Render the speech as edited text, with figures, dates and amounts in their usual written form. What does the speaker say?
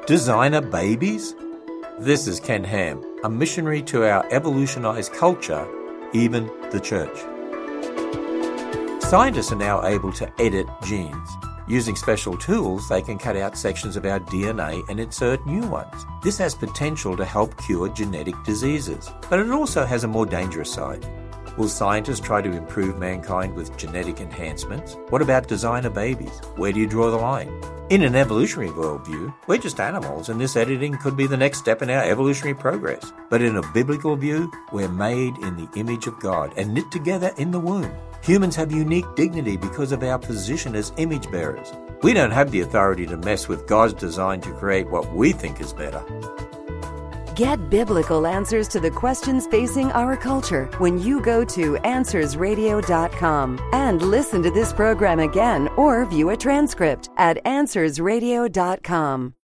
Designer babies? This is Ken Ham, a missionary to our evolutionized culture, even the church. Scientists are now able to edit genes. Using special tools, they can cut out sections of our DNA and insert new ones. This has potential to help cure genetic diseases, but it also has a more dangerous side. Will scientists try to improve mankind with genetic enhancements? What about designer babies? Where do you draw the line? In an evolutionary worldview, we're just animals, and this editing could be the next step in our evolutionary progress. But in a biblical view, we're made in the image of God and knit together in the womb. Humans have unique dignity because of our position as image bearers. We don't have the authority to mess with God's design to create what we think is better. Get biblical answers to the questions facing our culture when you go to AnswersRadio.com and listen to this program again or view a transcript at AnswersRadio.com.